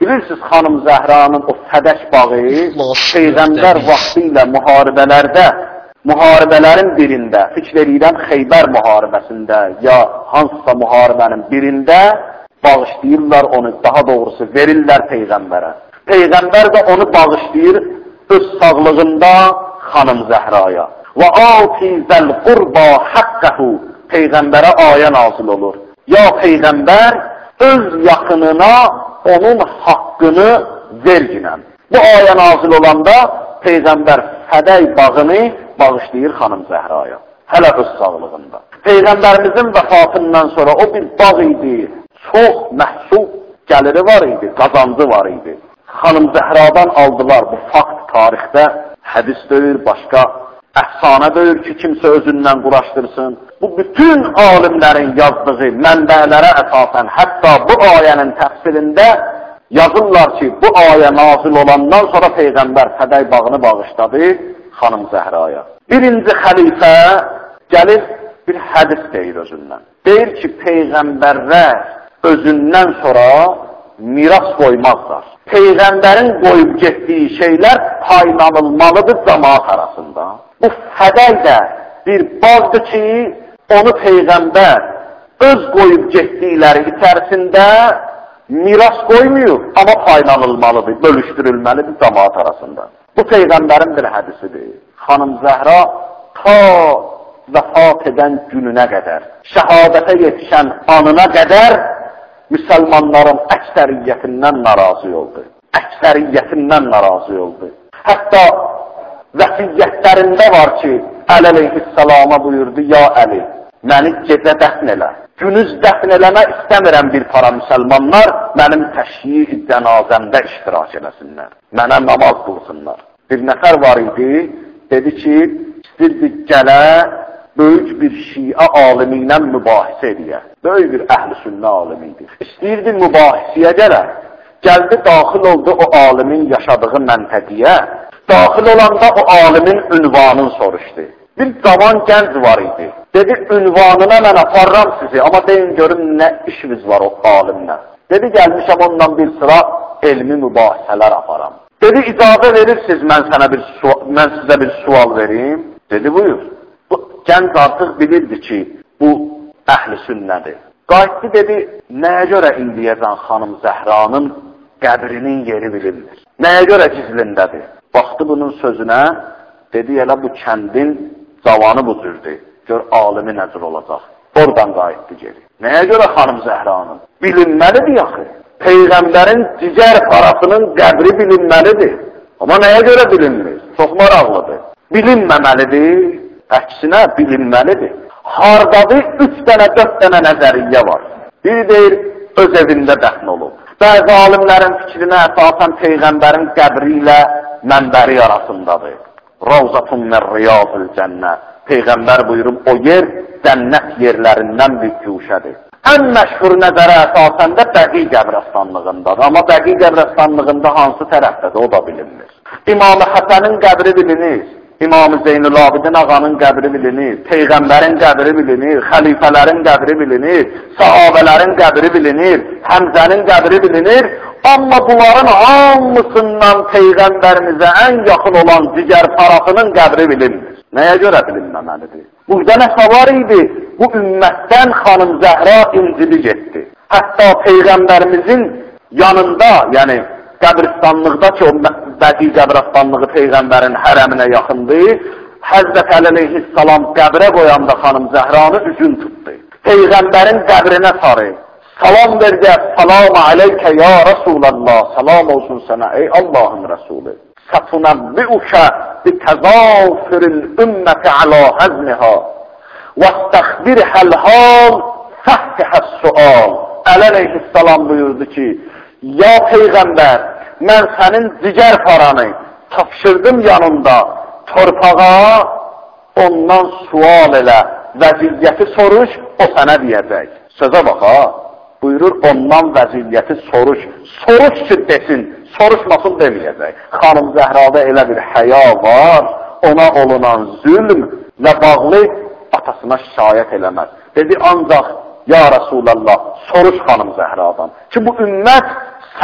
Bilirsiniz, xanım Zəhranın o fədək bağı Peyğəmbər vaxtı ilə müharibələrin birində, fikr edirəm Xeybər müharibəsində ya hansısa müharibənin birində bağışlayırlar onu, daha doğrusu verirlər Peyğəmbərə. Peyğəmbər də onu bağışlayır öz sağlığında xanım Zəhraya. Və atizəl qurba haqqəhu, Peyğəmbərə ayə nazil olur. Ya Peyğəmbər, öz yaxınına onun haqqını verginəm. Bu ayə nazil olanda Peyğəmbər fədəy bağını bağışlayır xanım Zəhraya, hələ öz sağlığında. Peyğəmbərimizin vəfatından sonra o bir bağ idi, çox məhsul gəliri var idi, qazancı var idi. Xanım Zəhradan aldılar, bu fakt tarixdə hədis deyil, başqa əfsanə deyil ki, kimsə özündən quraşdırsın. Bu bütün alimlərin yazdığı mənbələrə əsasən, hətta bu ayənin təfsirində yazırlar ki, bu ayə nazil olandan sonra Peyğəmbər fədəy bağını bağışladı xanım Zəhraya. Birinci xəlifə gəlir, bir hədis deyir özündən. Deyir ki, Peyğəmbərlər özündən sonra miras qoymazlar. Peyğəmbərin qoyub getdiyi şeylər paylanılmalıdır cəmaat arasında. Bu fədəy də bir bağdır ki, onu Peyğəmbər öz qoyub getdikləri içərisində miras qoymuyor, amma paylanılmalıdır, bölüşdürülməlidir cəmaat arasında. Bu Peyğəmbərin bir hədisidir. Xanım Zəhra ta vəfat edən gününə qədər, şəhadətə yetişən anına qədər müsəlmanların əksəriyyətindən narazı oldu. Əksəriyyətindən narazı oldu. Hətta vəsiyyətlərində var ki, Əli əleyhissalama buyurdu, ya Əli, məni gecə dəfn elə. Günüz dəfn eləmək istəmirəm bir para müsəlmanlar, mənim təşyi cənazəmdə iştirak eləsinlər. Mənə namaz qılsınlar. Bir nəfər var idi, dedi ki, istirdi gələ, böyük bir şiə alimi ilə mübahisə ediyə. Böyük bir əhl-i sünnə alimi idi. İstəyirdi mübahisəyə gələ. Gəldi, daxil oldu o alimin yaşadığı məntəqiyə. Daxil olanda o alimin ünvanını soruşdu. Bir cavan gənc var idi. Dedi, ünvanına mən aparram sizi, amma deyin görün nə işiniz var o alimlə. Dedi, gəlmişəm ondan bir sıra elmi mübahisələr aparam. Dedi, icazə verirsiniz, mən sizə bir sual verim. Dedi, buyur. Bu gənc artıq bilirdi ki, bu əhl-i sünnədir. Qayıtdı, dedi, nəyə görə indiyəcən xanım Zəhranın qəbrinin yeri bilinmir? Nəyə görə gizlindədir? Baxdı bunun sözünə, dedi, elə bu kəndin cavanı bu cürdür. Gör, alimi nəzir olacaq. Oradan qayıtdı geri. Nəyə görə xanım Zəhranın? Bilinməlidir yaxı. Peyğəmbərin cigər parasının qəbri bilinməlidir. Amma nəyə görə bilinmir? Çox maraqlıdır. Bilinməməlidir, əksinə bilinməlidir. Hardadır? 3 dənə, 4 dənə nəzəriyyə var. Bir deyir, öz evində dəfn olub. Bəzi alimlərin fikrinə əsasən Peyğəmbərin qəbri ilə mənbəri arasındadır. Ravzatun min riyazil cənnət. Peyğəmbər buyurub, o yer cənnət yerlərindən bir güşədir. Ən məşhur nəzərə əsasən də Bəqi qəbrəstanlığındadır. Amma Bəqi qəbrəstanlığında hansı tərəfdədir, o da bilinmir. İmam-ı Həsənin qəbri bilinir. İmam-ı Zeynul-Abidin ağanın qəbri bilinir. Peyğəmbərin qəbri bilinir. Xəlifələrin qəbri bilinir. Sahabələrin qəbri bilinir. Həmzənin qəbri bilinir. Amma bunların hamısından Peyğəmbərimizə ən yaxın olan digər parasının qəbri bilinmir. Nəyə görə bilinməməlidir? Burada nə var idi? Bu ümmətdən xanım Zəhra incili getdi. Hətta Peyğəmbərimizin yanında, yəni qəbristanlıqda ki, o Bəqi qəbristanlığı Peyğəmbərin hərəminə yaxındır, Həzrət Əli əleyhissalam qəbrə qoyanda xanım Zəhranı üzün tutdu. Peyğəmbərin qəbrinə sarı salam verdi, salamu aleykə ya Rasulallah, salam olsun sənə ey Allahın Rəsulü. Sətunəbbi'ukə bitəzafiril ümməti alə həzmihə və istəxbirhəl hal fəhtihəs sual. Əli əleyhissalam buyurdu ki, ya Peyğəmbər, mən sənin digər paranı tapşırdım yanında, torpağa ondan sual elə, vəziyyəti soruş, o sənə deyəcək. Sözə bax ha, buyurur ondan vəziyyəti soruş, soruş ki desin, soruşmasın deməyəcək. Xanım Zəhrada elə bir həya var, ona olunan zülmlə bağlı atasına şikayət eləməz. Dedi, ancaq, ya Rasulallah, soruş xanım Zəhradan ki, bu ümmət sən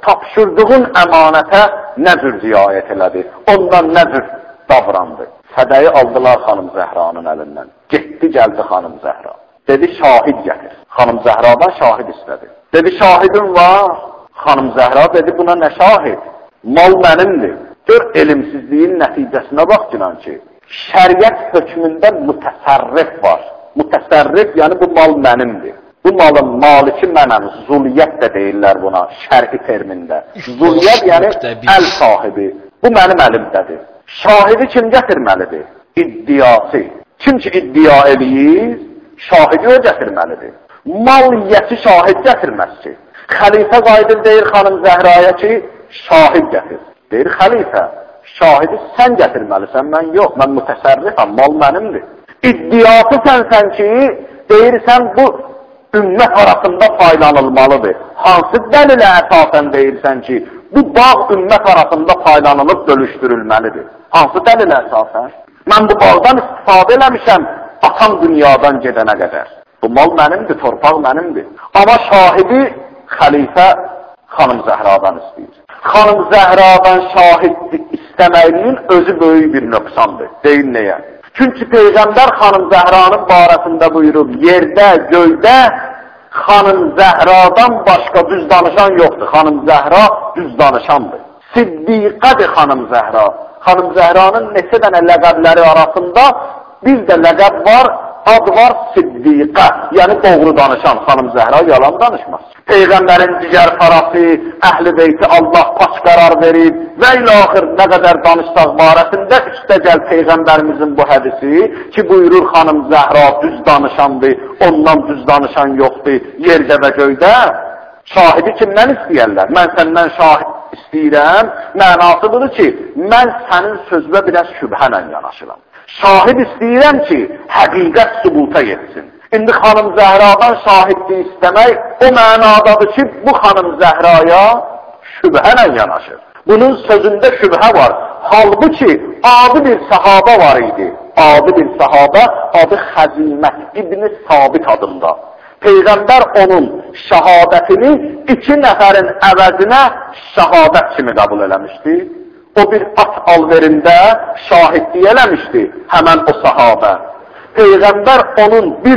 tapşırdığın əmanətə nə cür riayət elədi, ondan nə cür davrandı. Sədəyi aldılar xanım Zəhranın əlindən. Getdi, gəldi xanım Zəhra. Dedi, şahid gətir. Xanım Zəhradan şahid istədi. Dedi, şahidin var. Xanım Zəhra dedi, buna nə şahid? Mal mənimdir. Gör, elmsizliyin nəticəsinə bax ki, şəriət hökmündə mütəsərrif var. Mütəsərrif, yəni bu mal mənimdir. Bu malın maliki mənəm, zuliyyət də deyirlər buna, şər'i termində. Zuliyyət yəni əl sahibi. Bu mənim əlimdədir. Şahidi kim gətirməlidir? İddiası. Kim ki iddia eləyir, şahidi o gətirməlidir. Maliyyəti şahid gətirməz ki. Xəlifə qayıdır deyir xanım Zəhraya ki, şahid gətir. Deyir xəlifə, şahidi sən gətirməlisən, mən yox, mən mütəsərrifəm, mal mənimdir. İddiası sənsən ki, deyirsən bu ümmət arasında faydalanılmalıdır. Hansı dəlilə əsasən deyirsən ki, bu bağ ümmət arasında faydalanıb bölüşdürülməlidir. Hansı dəlilə əsasən? Mən bu bağdan istifadə eləmişəm, atam dünyadan gedənə qədər. Bu mal mənimdir, torpaq mənimdir. Amma şahidi xəlifə xanım Zəhradan istəyir. Xanım Zəhradan şahid istəməyinin özü böyük bir nöqsandır. Deyin nəyə? Çünki Peyğəmbər xanım Zəhranın barəsində buyurub, yerdə, göydə xanım Zəhradan başqa düz danışan yoxdur. Xanım Zəhra düz danışandır. Siddiqədir xanım Zəhra. Xanım Zəhranın neçə dənə ləqəbləri arasında bir də ləqəb var, ad var Siddiqə. Yəni doğru danışan xanım Zəhra yalan danışmaz. Peyğəmbərin digər parası, əhl-i beyti Allah paç qərar verib və ilaxır nə qədər danışsaq barəsində üstə gəl Peyğəmbərimizin bu hədisi ki, buyurur xanım Zəhra düz danışandır, ondan düz danışan yoxdur, yerdə və göydə. Şahidi kimdən istəyərlər? Mən səndən şahid istəyirəm. Mənası budur ki, mən sənin sözünə biraz şübhənlə yanaşıram. Şahid istəyirəm ki, həqiqət sübuta yetsin. İndi xanım Zəhradan şahidliyi istəmək o mənadadır ki, bu xanım Zəhraya şübhənlə yanaşır. Bunun sözündə şübhə var. Halbuki adı bir sahabə var idi. Adı bir sahabə, adı Xəzimət İbn-i Sabit adında. Peyğəmbər onun şəhadətini 2 nəfərin əvəzinə şəhadət kimi qəbul eləmişdi. O bir at alverində şahidlik eləmişdi həmən o sahabə. Peyğəmbər onun bir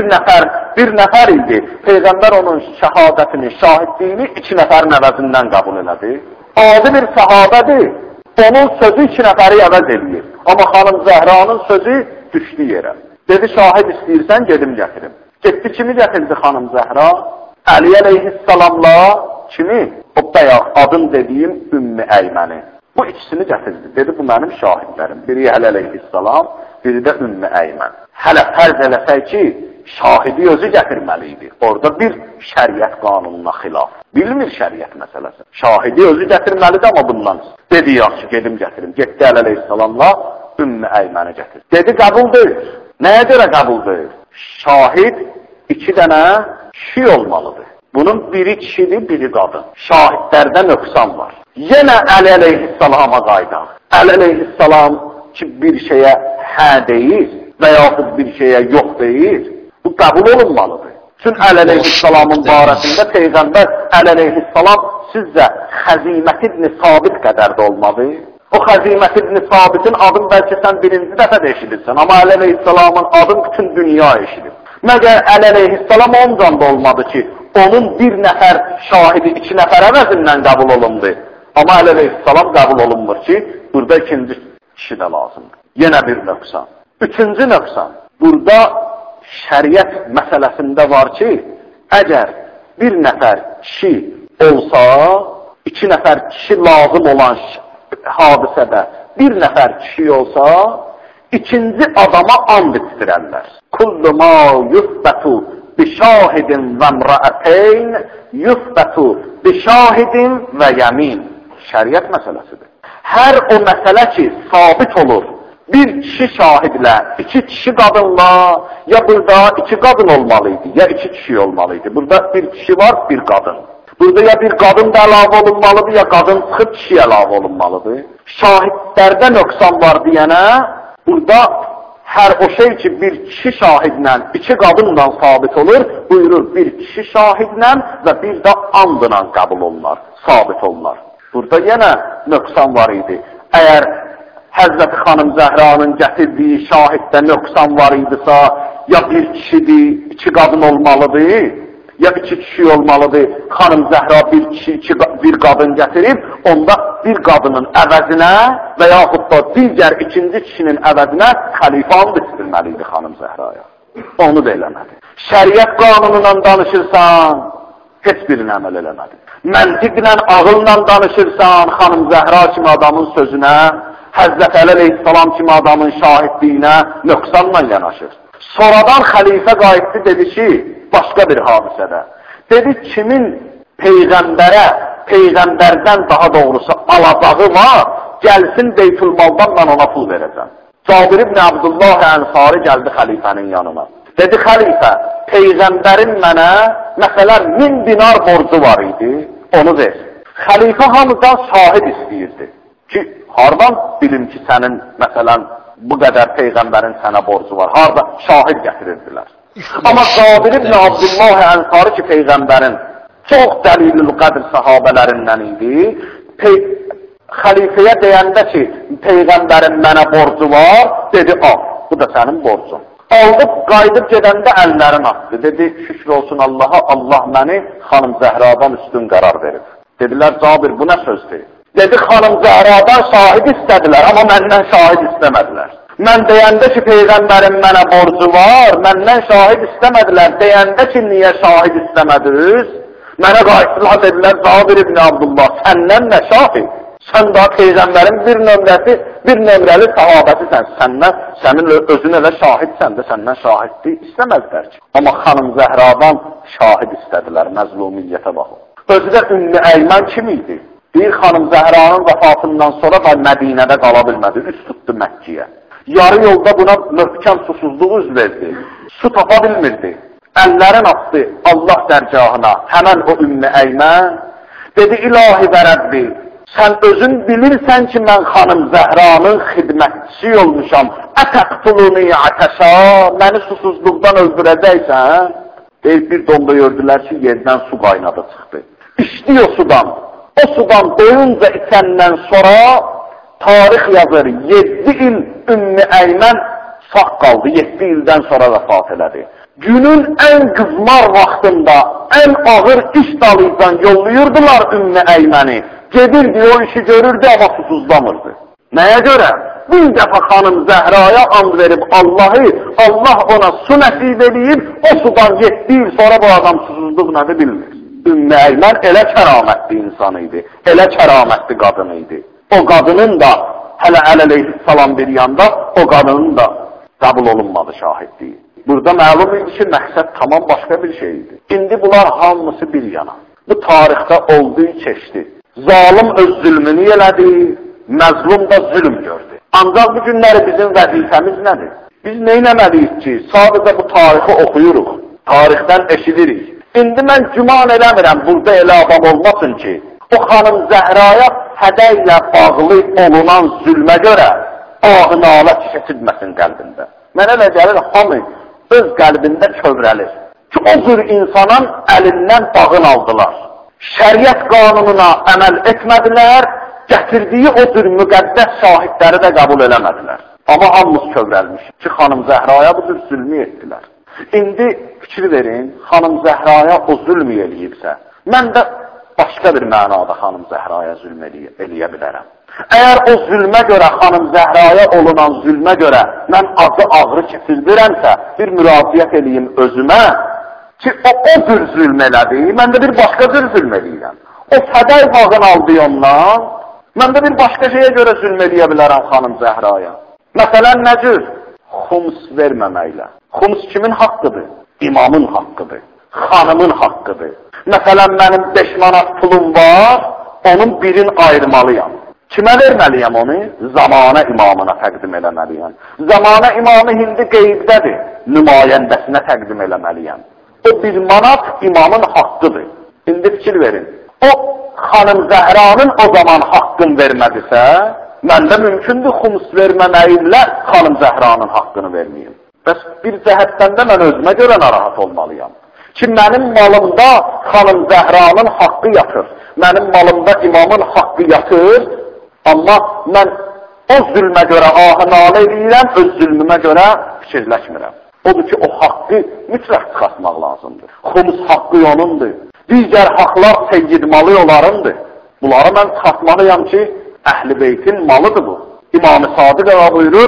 nəfər idi. Peyğəmbər onun şəhadətini, şahidliyini 2 nəfərin əvəzindən qəbul elədi. Adi bir sahabədir. Onun sözü 2 nəfəri əvəz edir. Amma xanım Zəhranın sözü düşdü yerə. Dedi, şahid istəyirsən, gedim gətirim. Getdi, kimi gətirdi xanım Zəhra? Əli əleyhissalamla kimi? O bayaq adın dediyim Ümmü Əyməni. Bu ikisini gətirdi. Dedi, bu mənim şahidlərim. Biri Əli əleyhissalam, biri də Ümmü Əymən. Hələ fərz eləsək ki, şahidi özü gətirməli idi. Orada bir şəriət qanununa xilaf. Bilmir şəriət məsələsi. Şahidi özü gətirməlidir, amma bundan. Dedi, yaxşı, gedim gətirim. Getdi Əli əleyhissalamla Ümmü Əyməni gətirdi. Dedi, qəbul deyil. Nəyə görə qəbul deyil? Şahid 2 dənə kişi olmalıdır. Bunun biri kişidir, biri qadın. Şahidlərdə nöqsan var. Yenə Əli əleyhissalama qaydaq. Əli əleyhissalam ki, bir şeyə hə deyir və yaxud bir şeyə yox deyir, bu qəbul olunmalıdır. Çünki Əli əleyhissalamın barəsində Peyğəmbər Əli əleyhissalam sizcə Xəzimət İbn-i Sabit qədər də olmalı. O Xəzimət İbn-i Sabitin adını bəlkə sən 1-ci dəfə də eşidirsən, amma Əli əleyhissalamın adını bütün dünya eşidir. Məgər Əli əleyhissalam ondan da olmadı ki, onun bir nəfər şahidi 2 nəfər əvəzindən qəbul olundu. Amma Əli əleyhissalam qəbul olunmur ki, burada 2-ci kişi də lazımdır. Yenə bir nöqsan. 3-cü nöqsan. Burada şəriət məsələsində var ki, əgər bir nəfər kişi olsa, 2 nəfər kişi lazım olan hadisədə bir nəfər kişi olsa, 2-ci adama and içdirərlər. Kullu ma yusbatu bi şahidin və mra'ateyn yusbatu bi şahidin və yamin. Şəriət məsələsidir. Hər o məsələ ki, sabit olur, bir kişi şahidlə, 2 kişi qadınla, ya burada 2 qadın olmalıydı, ya 2 kişi olmalıydı. Burada bir kişi var, bir qadın. Burada ya bir qadın da əlavə olunmalıdır, ya qadın çıxıb kişi əlavə olunmalıdır. Şahidlərdə nöqsan var deyənə, burada Hər o şey ki, bir kişi şahidlə, iki qadınla sabit olur, buyurur, bir kişi şahidlə və bir də andla qəbul olunlar, sabit olunlar. Burada yenə nöqsan var idi. Əgər Həzrəti xanım Zəhranın gətirdiyi şahiddə nöqsan var idisə, ya bir kişidir, iki qadın olmalıdır, ya iki kişi olmalıdır. Xanım Zəhra bir qadın gətirib, onda bir qadının əvəzinə və yaxud da digər ikinci kişinin əvəzinə xəlifə and istirməliydi xanım Zəhraya. Onu da eləmədi. Şəriət qanunundan danışırsan, heç birini əməl eləmədi. Məntiqlə, ağılla danışırsan, xanım Zəhra kimi adamın sözünə, Həzrət Əli əleyhissalam kimi adamın şahidliyinə nöqsanla yanaşır. Sonradan xəlifə qayıtdı, dedi ki, başqa bir hadisədə. Dedi, kimin peyğəmbərdən daha doğrusu alacağı var, gəlsin Beytülmaldan mən ona pul verəcəm. Cabir ibn Abdullah Ənsari gəldi xəlifənin yanına. Dedi, xəlifə, peyğəmbərin mənə, məsələn, 1000 dinar borcu var idi, onu ver. Xəlifə hamıdan şahid istəyirdi ki, hardan bilim ki, sənin, məsələn, bu qədər peyğəmbərin sənə borcu var, harada şahid gətirirdilər. Amma Cabir ibn Abdullah Ənsari ki, peyğəmbərin çox dəlilül qədr səhabələrindən idi, xəlifəyə deyəndə ki, peyğəmbərin mənə borcu var, dedi, al, bu da sənin borcun. Aldıb, qayıdıb gedəndə əllərin atdı. Dedi, şükür olsun Allaha, Allah məni xanım Zəhradan üstün qərar verib. Dedilər, Cabir, bu nə sözdür? Dedi, xanım Zəhradan şahid istədilər, amma məndən şahid istəmədilər. Mən deyəndə ki, peyğəmbərin mənə borcu var, məndən şahid istəmədilər. Deyəndə ki, niyə şahid istəmədiniz? Mənə qayıtdılar, dedilər, Cabir ibn Abdullah, səndən nə şahid? Sən daha peyğəmbərin bir nömrəli sahabətisən. Sənin özün elə şahidsən də, səndən şahidlik istəməzdilər ki. Amma xanım Zəhradan şahid istədilər, məzlumiyyətə baxın. Özü də Ümmü Əymən kim idi? Bir xanım Zəhranın vəfatından sonra da Mədinədə qala bilmədi, üst tutdu Məkkiyə. Yarı yolda buna möhkəm susuzluq üz verdi, su tapa bilmirdi. Əllərin atdı Allah dərgahına, həmən o Ümmü Əymən. Dedi, ilahi və Rəbbi, sən özün bilirsən ki, mən xanım Zəhranın xidmətçisi olmuşam. Ətəqtuluni ətəşa, məni susuzluqdan öldürəcəksən. Deyib, bir donda gördülər ki, yerdən su qaynadı çıxdı. İçdi o sudan. O sudan doyunca içəndən sonra tarix yazır, 7 il Ümmü Əymən sağ qaldı, 7 ildən sonra vəfat elədi. Günün ən qızmar vaxtında, ən ağır iş dalıydan yollayırdılar Ümmü Əyməni. Gedirdi, o işi görürdü, amma susuzlamırdı. Nəyə görə? Bir dəfə xanım Zəhraya and verib Allah ona su nəsib edib, o sudan 7 il sonra bu adam susuzluq nədir bilmir. Ümmü Əymən elə kəramətli insan idi, elə kəramətli qadın idi. O qadının da, hələ əleyhissalam bir yanda, o qadının da qəbul olunmadı şahidliyi. Burada məlum idi ki, məqsəd tamam başqa bir şey idi. İndi bunlar hamısı bir yana. Bu tarixdə olduğu keçdi. Zalim öz zülmünü elədi, məzlum da zülm gördü. Ancaq bu günləri bizim vəzifəmiz nədir? Biz neynəməliyik ki, sadəcə bu tarixi oxuyuruq, tarixdən eşidirik. İndi mən güman eləmirəm, burada elə adam olmasın ki, o xanım Zəhraya hədə ilə bağlı olunan zülmə görə ağ-nalə keçirməsin qəlbində. Mənə elə gəlir, hamı öz qəlbində kövrəlir ki, o cür insanın əlindən bağın aldılar. Şəriət qanununa əməl etmədilər, gətirdiyi o cür müqəddəs şahidləri də qəbul eləmədilər. Amma hamımız kövrəlmiş ki, xanım Zəhraya bu cür zülmü etdilər. İndi fikir verin, xanım Zəhraya o zülmü eləyibsə, mən də başqa bir mənada xanım Zəhraya zülm eləyə bilərəm. Əgər o zülmə görə, xanım Zəhraya olunan zülmə görə mən acı ağrı keçirdirəmsə, bir müraciət eləyim özümə ki, o cür zülm elədi, mən də bir başqa cür zülm eləyirəm. O fədəy bağın aldı ondan, mən də bir başqa şeyə görə zülm eləyə bilərəm xanım Zəhraya. Məsələn, nə cür? Xums verməməklə. Xums kimin haqqıdır? İmamın haqqıdır, xanımın haqqıdır. Məsələn, mənim 5 manat pulum var, onun birini ayırmalıyam. Kimə verməliyəm onu? Zamana imamına təqdim eləməliyəm. Zamana imamı indi qeybdədir, nümayəndəsinə təqdim eləməliyəm. O 1 manat imamın haqqıdır. İndi fikir verin. O xanım Zəhranın o zaman haqqın vermədisə, Məndə mümkündür xums verməməyimlə xanım Zəhranın haqqını verməyim. Bəs bir cəhətdən də mən özümə görə narahat olmalıyam. Ki, mənim malımda xanım Zəhranın haqqı yatır. Mənim malımda imamın haqqı yatır. Amma mən o zülmə görə ahı-nalə edirəm, öz zülmümə görə fikirləşmirəm. Odur ki, o haqqı mütləq çıxartmaq lazımdır. Xums haqqı onundur. Digər haqlar seyyid malı onlarındır. Bunları mən çıxartmalıyam ki, Əhl-i Beytin malıdır bu. İmam-ı Sadiq ağa buyurur,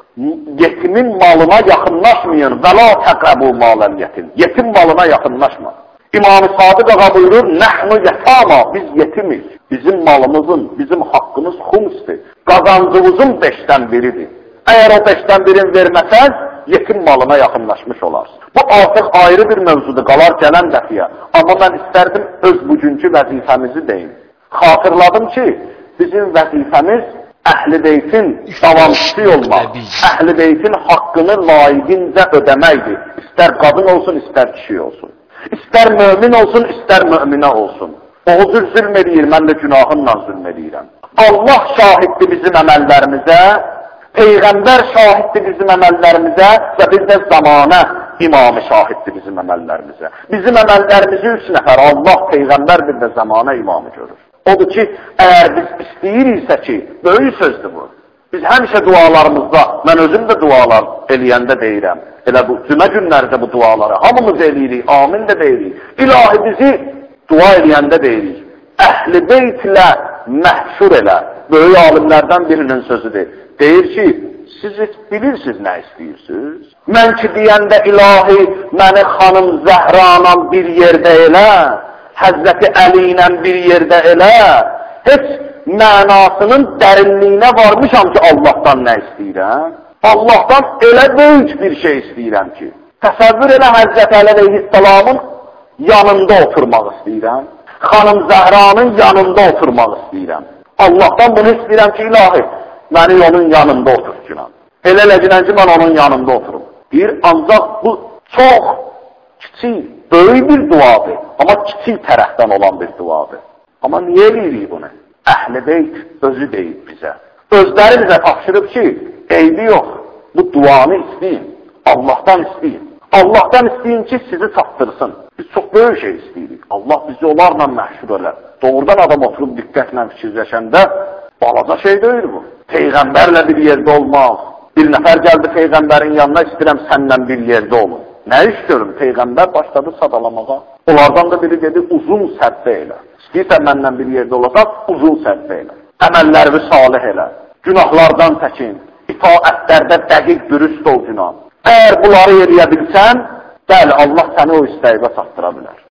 yetimin malına yaxınlaşmayın və la təqrəbu maləl yetim. Yetim malına yaxınlaşma. İmam-ı Sadiq ağa buyurur, nəhnu yetama, biz yetimiz. Bizim malımızın, bizim haqqımız xumsdir. Qazancımızın 5'dən biridir. Əgər o 5'dən birini verməsən, yetim malına yaxınlaşmış olarsın. Bu artıq ayrı bir mövzudur, qalar gələn dəfiyə. Amma mən istərdim öz bugünkü vəzifəmizi deyim. Xatırladım ki, bizim vəzifəmiz Əhl-i Beytin davamçısı olmaq, Əhl-i Beytin haqqını layiqincə ödəməkdir. İstər qadın olsun, istər kişi olsun. İstər mömin olsun, istər möminə olsun. O zülm edir, mən də günahınla zülm edirəm. Allah şahiddir bizim əməllərimizə, Peyğəmbər şahiddir bizim əməllərimizə və bir də zamanə imamı şahiddir bizim əməllərimizə. Bizim əməllərimizi 3 nəfər, Allah, Peyğəmbər bir də zamanə imamı görür. Odur ki, əgər biz istəyiriksə ki, böyük sözdür bu. Biz həmişə dualarımızda, mən özüm də dualar eləyəndə deyirəm. Elə bu cümə günlərdə bu duaları hamımız eləyirik, amin də deyirik. İlahi bizi dua eləyəndə deyirik. Əhl-i Beytlə məhşur elə. Böyük alimlərdən birinin sözüdür. Deyir ki, siz bilirsiniz nə istəyirsiniz? Mən ki deyəndə ilahi məni xanım Zəhranla bir yerdə elə, Həzrəti Əli ilə bir yerdə elə, heç mənasının dərinliyinə varmışam ki, Allahdan nə istəyirəm? Allahdan elə böyük bir şey istəyirəm ki, təsəvvür elə Həzrəti Əli əleyhissalamın yanında oturmaq istəyirəm, xanım Zəhranın yanında oturmaq istəyirəm. Allahdan bunu istəyirəm ki, ilahi, məni onun yanında oturtcunam. Elə-ləcinən ki, mən onun yanında oturum. Bir, ancaq bu çox kiçik, böyük bir duadır. Amma kiçik tərəfdən olan bir duadır. Amma niyə eləyirik bunu? Əhl-i Beyt özü deyib bizə. Özləri bizə tapşırıb ki, eybi yox, bu duanı istəyin. Allahdan istəyin. Allahdan istəyin ki, sizi çatdırsın. Biz çox böyük şey istəyirik. Allah bizi onlarla məhşur elər. Doğrudan adam oturub diqqətlə fikirləşəndə, balaca şey deyil bu. Peyğəmbərlə bir yerdə olmaq. Bir nəfər gəldi Peyğəmbərin yanına, istəyirəm səndən bir yerdə olun. Nə istiyorum? Peyğəmbər başladı sadalamağa. Onlardan da biri dedi, uzun səddə elə. İstəyirsən məndən bir yerdə olacaq, uzun səddə elə. Əməllərimi salih elə. Günahlardan çəkin. İtaətlərdə dəqiq dürüst ol günah. Əgər bunları eləyə bilsən, bəli, Allah səni o istəyibə çatdıra bilər.